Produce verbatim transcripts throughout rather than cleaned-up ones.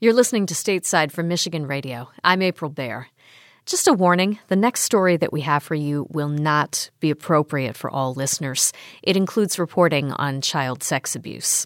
You're listening to Stateside from Michigan Radio. I'm April Baer. Just a warning, the next story that we have for you will not be appropriate for all listeners. It includes reporting on child sex abuse.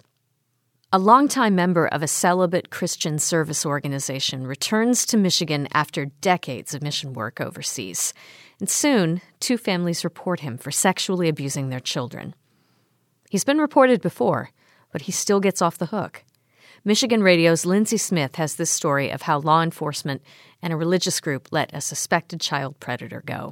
A longtime member of a celibate Christian service organization returns to Michigan after decades of mission work overseas. And soon, two families report him for sexually abusing their children. He's been reported before, but he still gets off the hook. Michigan Radio's Lindsay Smith has this story of how law enforcement and a religious group let a suspected child predator go.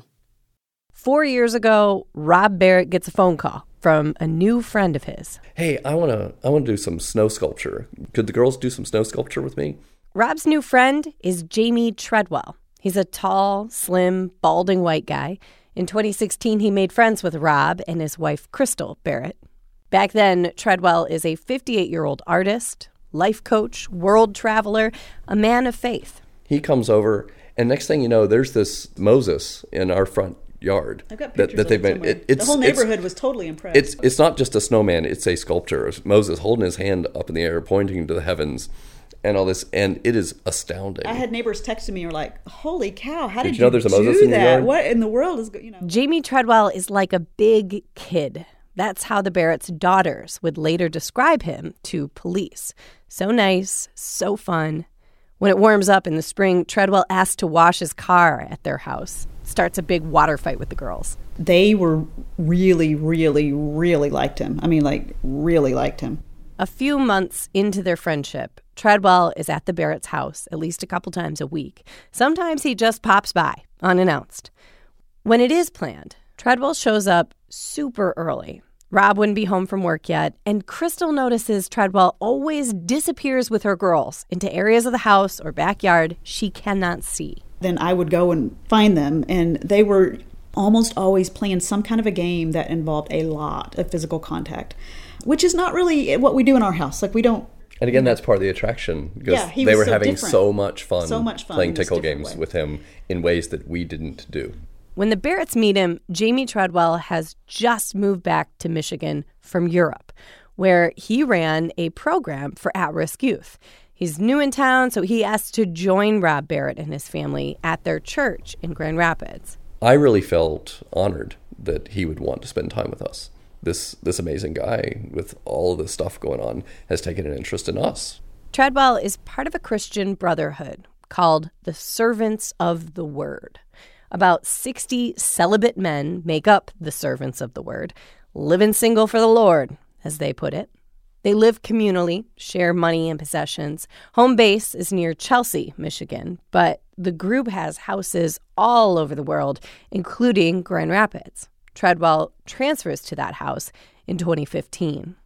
Four years ago, Rob Barrett gets a phone call from a new friend of his. Hey, I want to I want to do some snow sculpture. Could the girls do some snow sculpture with me? Rob's new friend is Jamie Treadwell. He's a tall, slim, balding white guy. In twenty sixteen, he made friends with Rob and his wife, Crystal Barrett. Back then, Treadwell is a fifty-eight-year-old artist, life coach, world traveler, a man of faith. He comes over, and next thing you know, there's this Moses in our front yard. I've got pictures that, that of they've it made. It, it's, the whole neighborhood it's, was totally impressed. It's it's not just a snowman; it's a sculpture. It's Moses holding his hand up in the air, pointing to the heavens, and all this, and it is astounding. I had neighbors texting me, or like, "Holy cow! How did, did you know there's a Moses do in your that? yard? What in the world is you know?" Jamie Treadwell is like a big kid. That's how the Barrettts' daughters would later describe him to police. So nice, so fun. When it warms up in the spring, Treadwell asks to wash his car at their house. Starts a big water fight with the girls. They were really, really, really liked him. I mean, like, really liked him. A few months into their friendship, Treadwell is at the Barrett's house at least a couple times a week. Sometimes he just pops by, unannounced. When it is planned, Treadwell shows up super early. Rob wouldn't be home from work yet, and Crystal notices Treadwell always disappears with her girls into areas of the house or backyard she cannot see. Then I would go and find them, and they were almost always playing some kind of a game that involved a lot of physical contact, which is not really what we do in our house. Like, we don't... And again, that's part of the attraction, because yeah, he they was were so having different. so much fun, so much fun playing tickle games way. with him in ways that we didn't do. When the Barrettts meet him, Jamie Treadwell has just moved back to Michigan from Europe, where he ran a program for at-risk youth. He's new in town, so he asked to join Rob Barrett and his family at their church in Grand Rapids. I really felt honored that he would want to spend time with us. This this amazing guy with all of this stuff going on has taken an interest in us. Treadwell is part of a Christian brotherhood called the Servants of the Word. About sixty celibate men make up the Servants of the Word, living single for the Lord, as they put it. They live communally, share money and possessions. Home base is near Chelsea, Michigan, but the group has houses all over the world, including Grand Rapids. Treadwell transfers to that house in twenty fifteen.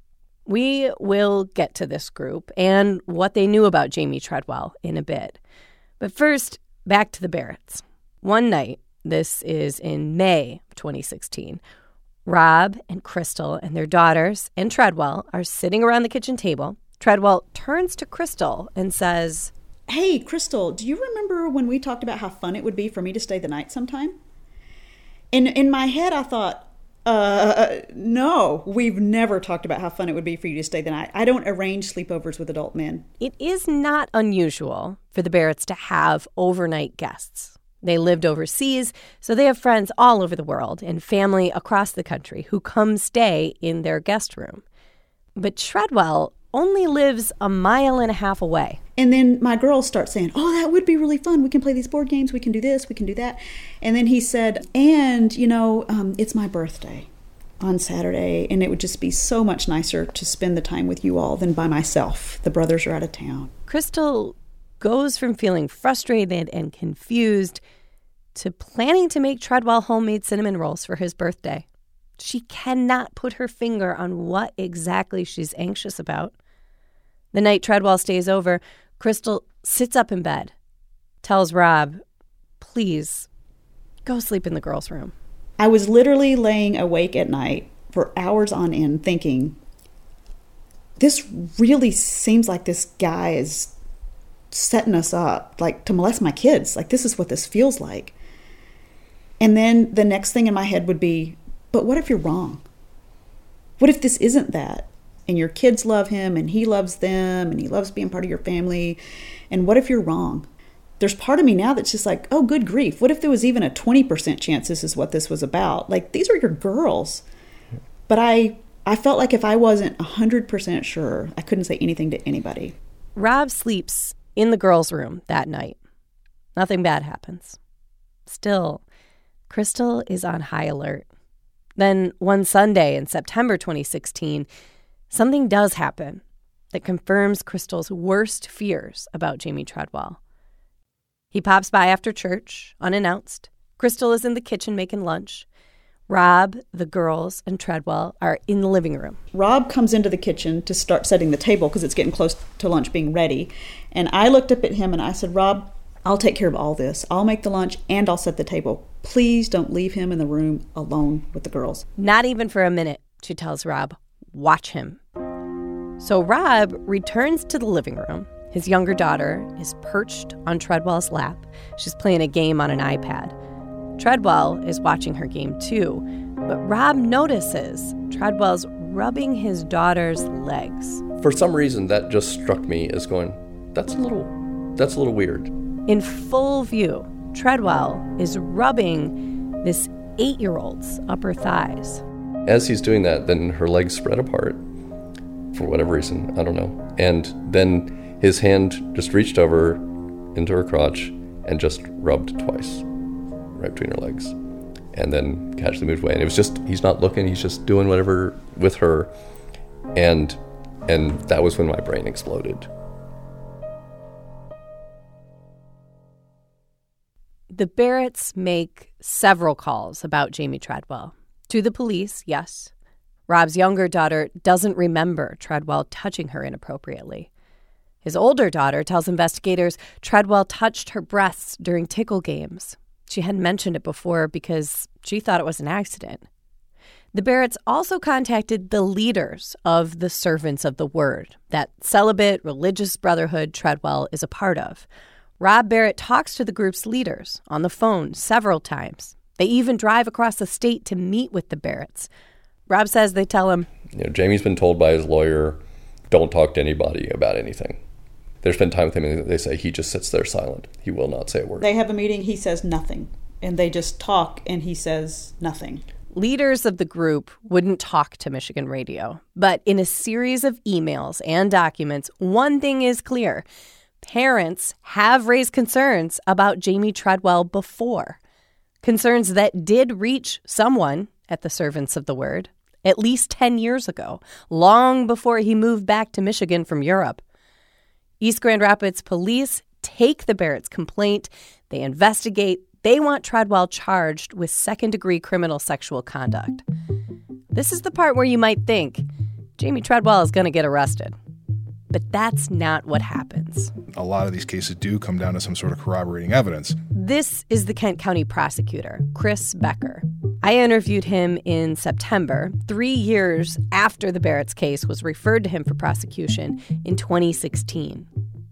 We will get to this group and what they knew about Jamie Treadwell in a bit. But first, back to the Barrettts. One night, this is in May of twenty sixteen, Rob and Crystal and their daughters and Treadwell are sitting around the kitchen table. Treadwell turns to Crystal and says, "Hey, Crystal, do you remember when we talked about how fun it would be for me to stay the night sometime?" In, in my head, I thought, uh, no, we've never talked about how fun it would be for you to stay the night. I don't arrange sleepovers with adult men. It is not unusual for the Barrettts to have overnight guests. They lived overseas, so they have friends all over the world and family across the country who come stay in their guest room. But Treadwell only lives a mile and a half away. And then my girls start saying, "Oh, that would be really fun. We can play these board games. We can do this. We can do that." And then he said, and, you know, um, it's my birthday on Saturday, and it would just be so much nicer to spend the time with you all than by myself. The brothers are out of town. Crystal goes from feeling frustrated and confused to planning to make Treadwell homemade cinnamon rolls for his birthday. She cannot put her finger on what exactly she's anxious about. The night Treadwell stays over, Crystal sits up in bed, tells Rob, "Please, go sleep in the girls' room." I was literally laying awake at night for hours on end thinking, this really seems like this guy is setting us up, like to molest my kids. Like, this is what this feels like. And then the next thing in my head would be, but what if you're wrong? What if this isn't that? and your kids love him and he loves them and he loves being part of your family. And what if you're wrong? There's part of me now that's just like, oh, good grief. What if there was even a twenty percent chance this is what this was about? Like, these are your girls. But I, I felt like if I wasn't one hundred percent sure, I couldn't say anything to anybody. Rob sleeps in the girls' room that night. Nothing bad happens. Still, Crystal is on high alert. Then one Sunday in September twenty sixteen, something does happen that confirms Crystal's worst fears about Jamie Treadwell. He pops by after church, unannounced. Crystal is in the kitchen making lunch. Rob, the girls, and Treadwell are in the living room. Rob comes into the kitchen to start setting the table because it's getting close to lunch being ready. And I looked up at him and I said, Rob, I'll take care of all this. I'll make the lunch and I'll set the table. Please don't leave him in the room alone with the girls. Not even for a minute, she tells Rob. Watch him. So Rob returns to the living room. His younger daughter is perched on Treadwell's lap. She's playing a game on an iPad. Treadwell is watching her game too, but Rob notices Treadwell's rubbing his daughter's legs. For some reason, that just struck me as going, that's a little, that's a little weird. In full view, Treadwell is rubbing this eight-year-old's upper thighs. As he's doing that, then her legs spread apart for whatever reason, I don't know. And then his hand just reached over into her crotch and just rubbed twice right between her legs, and then casually moved away. And it was just, he's not looking, he's just doing whatever with her. And and that was when my brain exploded. The Barretts make several calls about Jamie Treadwell. To the police, yes. Rob's younger daughter doesn't remember Treadwell touching her inappropriately. His older daughter tells investigators Treadwell touched her breasts during tickle games. She hadn't mentioned it before because she thought it was an accident. The Barretts also contacted the leaders of the Servants of the Word, that celibate religious brotherhood Treadwell is a part of. Rob Barrett talks to the group's leaders on the phone several times. They even drive across the state to meet with the Barretts. Rob says they tell him, you know, Jamie's been told by his lawyer, don't talk to anybody about anything. They spend time with him and they say he just sits there silent. He will not say a word. They have a meeting, he says nothing. And they just talk and he says nothing. Leaders of the group wouldn't talk to Michigan Radio. But in a series of emails and documents, one thing is clear. Parents have raised concerns about Jamie Treadwell before. Concerns that did reach someone at the Servants of the Word at least ten years ago, long before he moved back to Michigan from Europe. East Grand Rapids police take the Barretts' complaint. They investigate. They want Treadwell charged with second-degree criminal sexual conduct. This is the part where you might think Jamie Treadwell is going to get arrested. But that's not what happens. A lot of these cases do come down to some sort of corroborating evidence. This is the Kent County prosecutor, Chris Becker. I interviewed him in September, three years after the Barretts case was referred to him for prosecution in twenty sixteen.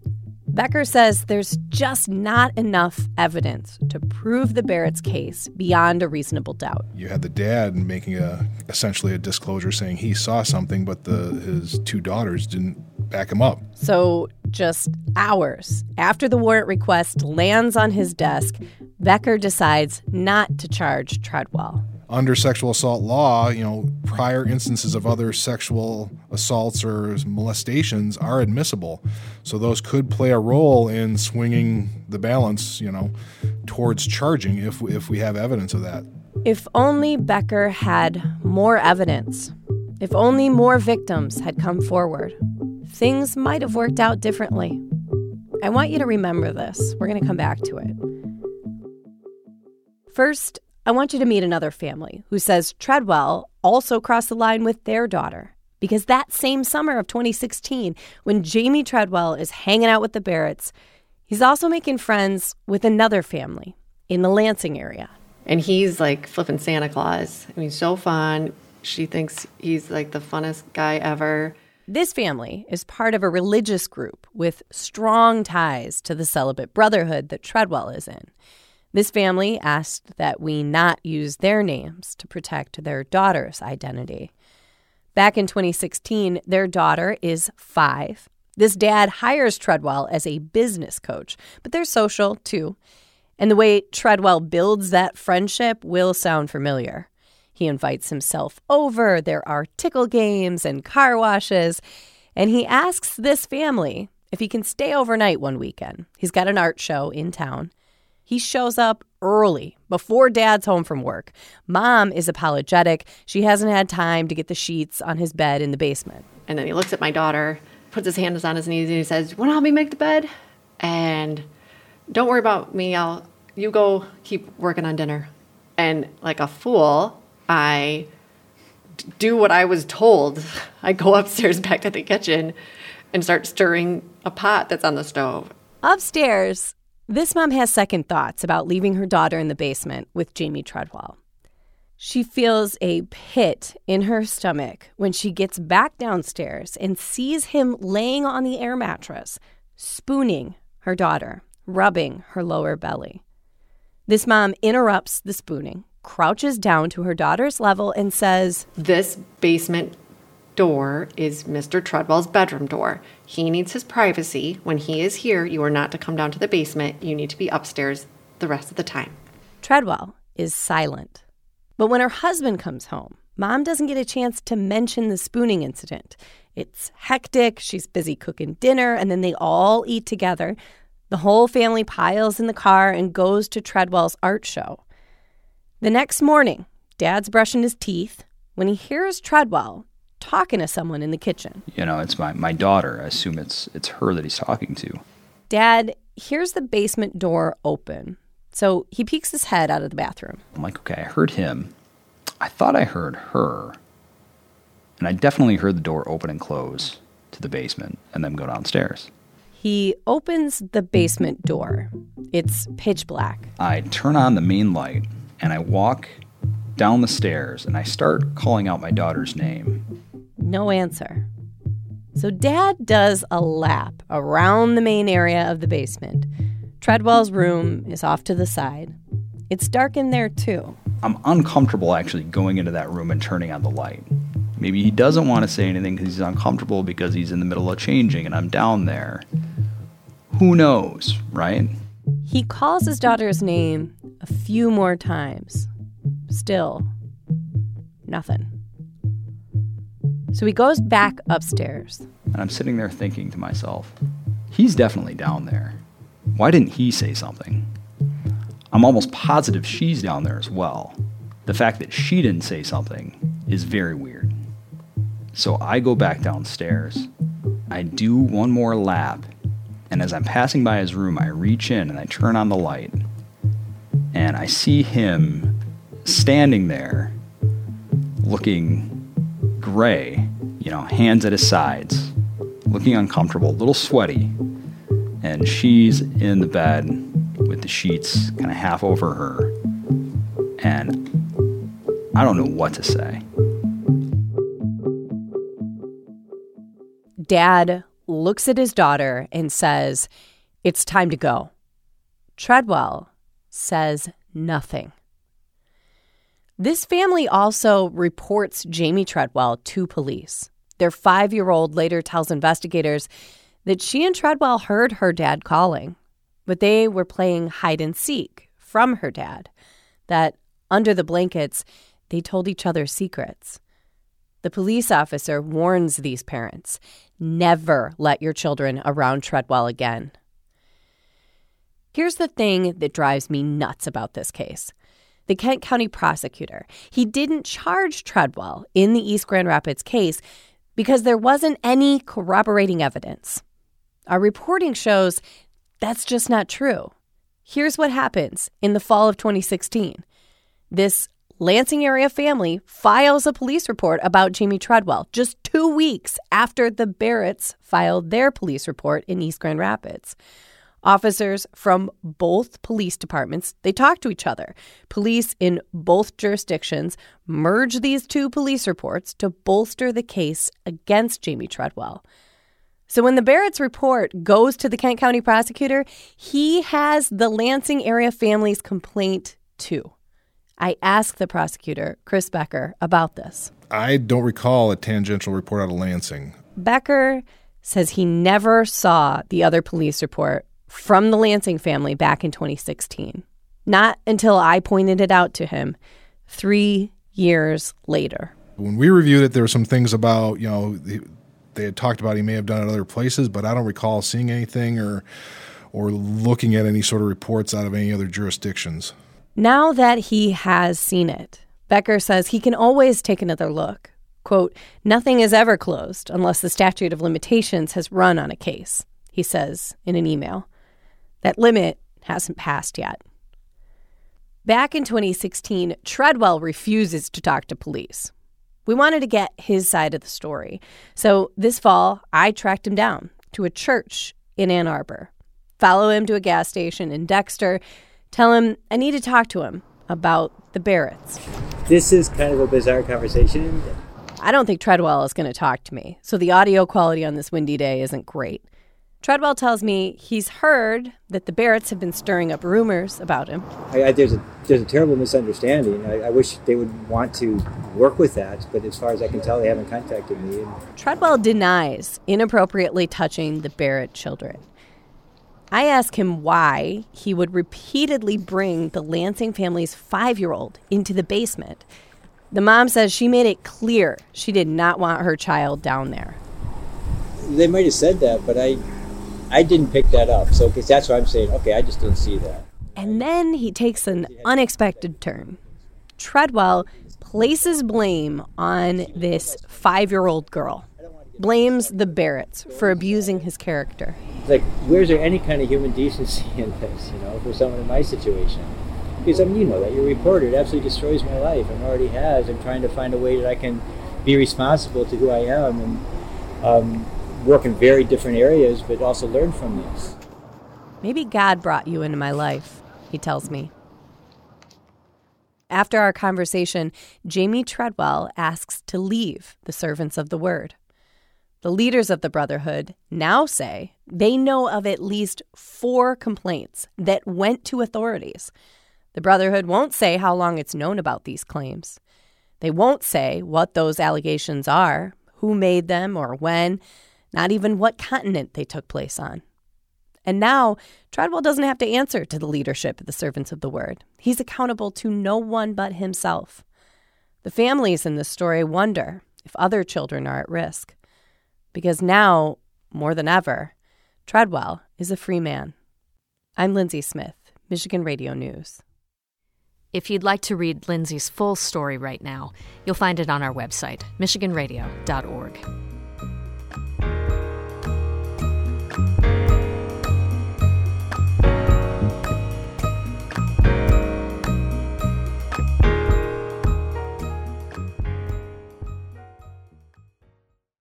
Becker says there's just not enough evidence to prove the Barretts case beyond a reasonable doubt. You had the dad making a essentially a disclosure saying he saw something, but the his two daughters didn't back him up. So just hours after the warrant request lands on his desk, Becker decides not to charge Treadwell. Under sexual assault law, you know, prior instances of other sexual assaults or molestations are admissible. So those could play a role in swinging the balance, you know, towards charging if if we have evidence of that. If only Becker had more evidence. If only more victims had come forward, things might have worked out differently. I want you to remember this. We're going to come back to it. First, I want you to meet another family who says Treadwell also crossed the line with their daughter. Because that same summer of twenty sixteen, when Jamie Treadwell is hanging out with the Barretts, he's also making friends with another family in the Lansing area. And he's like flipping Santa Claus. I mean, so fun. She thinks he's like the funnest guy ever. This family is part of a religious group with strong ties to the celibate brotherhood that Treadwell is in. This family asked that we not use their names to protect their daughter's identity. Back in twenty sixteen, their daughter is five. This dad hires Treadwell as a business coach, but they're social too. And the way Treadwell builds that friendship will sound familiar. He invites himself over, there are tickle games and car washes, and he asks this family if he can stay overnight one weekend. He's got an art show in town. He shows up early, before Dad's home from work. Mom is apologetic. She hasn't had time to get the sheets on his bed in the basement. And then he looks at my daughter, puts his hands on his knees, and he says, "Want to help me make the bed? And don't worry about me. I'll you go keep working on dinner." And like a fool, I do what I was told. I go upstairs back to the kitchen and start stirring a pot that's on the stove. Upstairs, this mom has second thoughts about leaving her daughter in the basement with Jamie Treadwell. She feels a pit in her stomach when she gets back downstairs and sees him laying on the air mattress, spooning her daughter, rubbing her lower belly. This mom interrupts the spooning, crouches down to her daughter's level, and says, "This basement door is Mister Treadwell's bedroom door. He needs his privacy. When he is here, you are not to come down to the basement. You need to be upstairs the rest of the time." Treadwell is silent. But when her husband comes home, Mom doesn't get a chance to mention the spooning incident. It's hectic. She's busy cooking dinner, and then they all eat together. The whole family piles in the car and goes to Treadwell's art show. The next morning, Dad's brushing his teeth when he hears Treadwell talking to someone in the kitchen. You know, it's my, my daughter. I assume it's it's her that he's talking to. Dad hears the basement door open, so he peeks his head out of the bathroom. I'm like, okay, I heard him. I thought I heard her. And I definitely heard the door open and close to the basement and then go downstairs. He opens the basement door. It's pitch black. I turn on the main light and I walk down the stairs and I start calling out my daughter's name. No answer. So Dad does a lap around the main area of the basement. Treadwell's room is off to the side. It's dark in there, too. I'm uncomfortable actually going into that room and turning on the light. Maybe he doesn't want to say anything because he's uncomfortable because he's in the middle of changing and I'm down there. Who knows, right? He calls his daughter's name a few more times. Still, nothing. So he goes back upstairs. And I'm sitting there thinking to myself, he's definitely down there. Why didn't he say something? I'm almost positive she's down there as well. The fact that she didn't say something is very weird. So I go back downstairs. I do one more lap. And as I'm passing by his room, I reach in and I turn on the light. And I see him standing there looking gray, you know, hands at his sides, looking uncomfortable, a little sweaty. And she's in the bed with the sheets kind of half over her. And I don't know what to say. Dad looks at his daughter and says, "It's time to go." Treadwell says nothing. This family also reports Jamie Treadwell to police. Their five-year-old later tells investigators that she and Treadwell heard her dad calling, but they were playing hide and seek from her dad, that under the blankets, they told each other secrets. The police officer warns these parents, never let your children around Treadwell again. Here's the thing that drives me nuts about this case. The Kent County prosecutor, he didn't charge Treadwell in the East Grand Rapids case because there wasn't any corroborating evidence. Our reporting shows that's just not true. Here's what happens in the fall of twenty sixteen. This Lansing area family files a police report about Jamie Treadwell just two weeks after the Barretts filed their police report in East Grand Rapids. Officers from both police departments, they talk to each other. Police in both jurisdictions merge these two police reports to bolster the case against Jamie Treadwell. So when the Barrett's report goes to the Kent County prosecutor, he has the Lansing area family's complaint too. I asked the prosecutor, Chris Becker, about this. I don't recall a tangential report out of Lansing. Becker says he never saw the other police report from the Lansing family back in twenty sixteen. Not until I pointed it out to him three years later. When we reviewed it, there were some things about, you know, they had talked about he may have done it other places, but I don't recall seeing anything or or looking at any sort of reports out of any other jurisdictions. Now that he has seen it, Becker says he can always take another look. Quote, nothing is ever closed unless the statute of limitations has run on a case, he says in an email. That limit hasn't passed yet. Back in twenty sixteen, Treadwell refuses to talk to police. We wanted to get his side of the story. So this fall, I tracked him down to a church in Ann Arbor, follow him to a gas station in Dexter, tell him I need to talk to him about the Barretts. This is kind of a bizarre conversation. I don't think Treadwell is going to talk to me, so the audio quality on this windy day isn't great. Treadwell tells me he's heard that the Barretts have been stirring up rumors about him. I, I, there's, a, there's a terrible misunderstanding. I, I wish they would want to work with that, but as far as I can tell, they haven't contacted me. Treadwell denies inappropriately touching the Barrett children. I ask him why he would repeatedly bring the Lansing family's five-year-old into the basement. The mom says she made it clear she did not want her child down there. They might have said that, but I I didn't pick that up. So cause that's why I'm saying, okay, I just didn't see that. And then he takes an unexpected turn. Treadwell places blame on this five-year-old girl. Blames the Barretts for abusing his character. Like, where's there any kind of human decency in this, you know, for someone in my situation? Because, I mean, you know that. You're a reporter. It absolutely destroys my life and already has. I'm trying to find a way that I can be responsible to who I am and um, work in very different areas, but also learn from this. Maybe God brought you into my life, he tells me. After our conversation, Jamie Treadwell asks to leave the Servants of the Word. The leaders of the Brotherhood now say they know of at least four complaints that went to authorities. The Brotherhood won't say how long it's known about these claims. They won't say what those allegations are, who made them or when, not even what continent they took place on. And now, Treadwell doesn't have to answer to the leadership of the Servants of the Word. He's accountable to no one but himself. The families in this story wonder if other children are at risk. Because now, more than ever, Treadwell is a free man. I'm Lindsay Smith, Michigan Radio News. If you'd like to read Lindsay's full story right now, you'll find it on our website, michigan radio dot org.